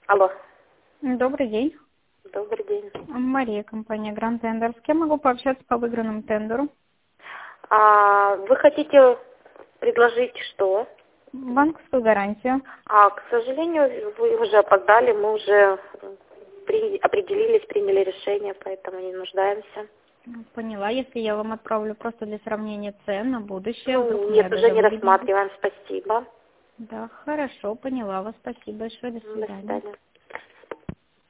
Алло, Добрый день. добрый день. Мария, компания Grand Tender. С кем могу пообщаться по выигранному тендеру? Вы хотите предложить что? Банковскую гарантию. К сожалению, вы уже опоздали, мы уже определились, приняли решение, поэтому не нуждаемся. Поняла, если я вам отправлю просто для сравнения цен на будущее, вдруг Нет, мне уже даже не выгоднее будет. рассматриваем, спасибо. Да, хорошо, поняла вас. Спасибо большое, до До свидания. свидания.